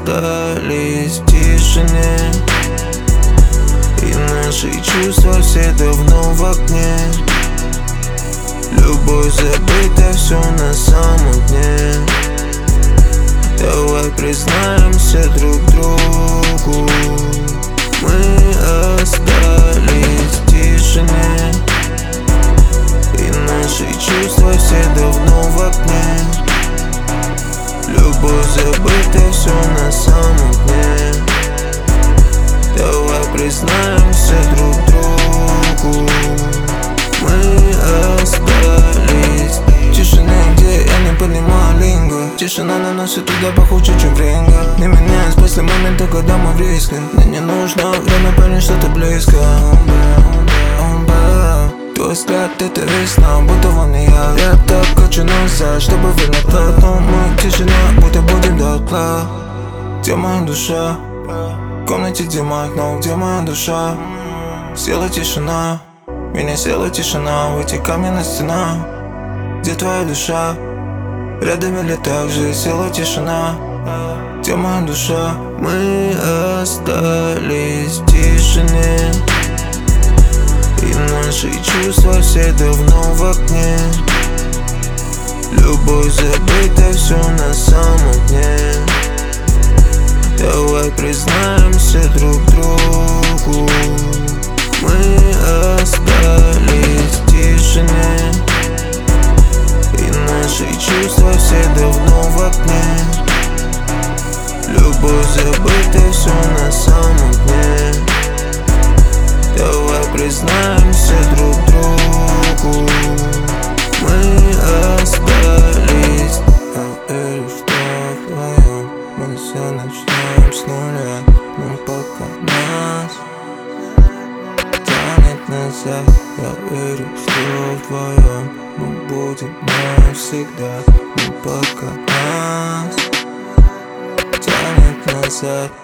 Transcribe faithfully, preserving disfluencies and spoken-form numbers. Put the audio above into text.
остались в тишине, и наши чувства все давно в огне. Любовь забыта, все на самом дне. Давай признаемся друг другу, мы остались в тишине, и наши чувства все давно в огне. Любовь забыта, все на самом дне. Давай признаемся друг другу, мы остались в тишине, где я не понимаю лингу. Тишина наносит туда похуже, чем ринга. Не меняясь после момента, когда мы в риске. Мне не нужно время понять, что ты близко. Твой взгляд — это весна, будто во мне я. Я так хочу назад, чтобы вернуть тот. Но мы тишина, будто будем до утра. Где моя душа? В комнате, где мой окно, где моя душа? Села тишина, меня села тишина. В эти камни на стенах. Где твоя душа? Рядом или так же села тишина. Где моя душа? Мы остались в тишине, и наши чувства все давно в огне. Любовь забыта, все на самом дне. Давай признаемся друг другу, мы остались в тишине, и наши чувства все давно в огне. Любовь забыта, все на самом дне. Давай признаемся друг другу, мы остались. Я верю, что вдвоем мы все начнем с нуля, но пока нас тянет назад. Я верю, что вдвоем мы будем навсегда, но пока нас тянет назад.